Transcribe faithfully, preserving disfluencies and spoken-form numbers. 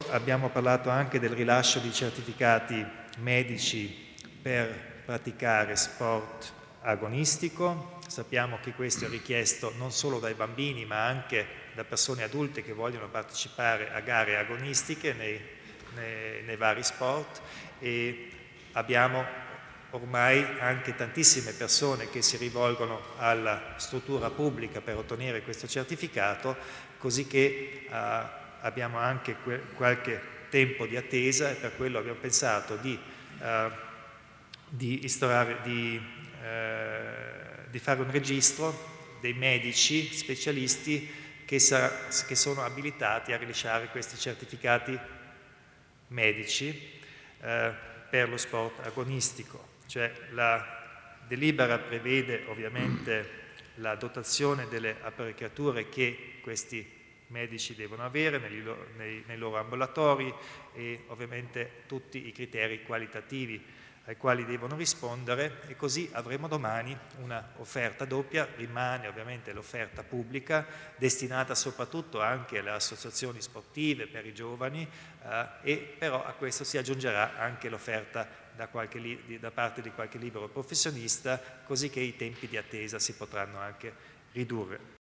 abbiamo parlato anche del rilascio di certificati medici per praticare sport agonistico. Sappiamo che questo è richiesto non solo dai bambini ma anche da persone adulte che vogliono partecipare a gare agonistiche nei, nei, nei vari sport, e abbiamo ormai anche tantissime persone che si rivolgono alla struttura pubblica per ottenere questo certificato, così che eh, abbiamo anche qualche tempo di attesa, e per quello abbiamo pensato di, eh, di, instaurare, di, eh, di fare un registro dei medici specialisti che, sarà, che sono abilitati a rilasciare questi certificati medici eh, per lo sport agonistico. Cioè la delibera prevede ovviamente la dotazione delle apparecchiature che questi medici devono avere nei, nei, nei loro ambulatori e ovviamente tutti i criteri qualitativi ai quali devono rispondere, e così avremo domani una offerta doppia. Rimane ovviamente l'offerta pubblica destinata soprattutto anche alle associazioni sportive per i giovani, eh, e però a questo si aggiungerà anche l'offerta da, qualche, da parte di qualche libero professionista, così che i tempi di attesa si potranno anche ridurre.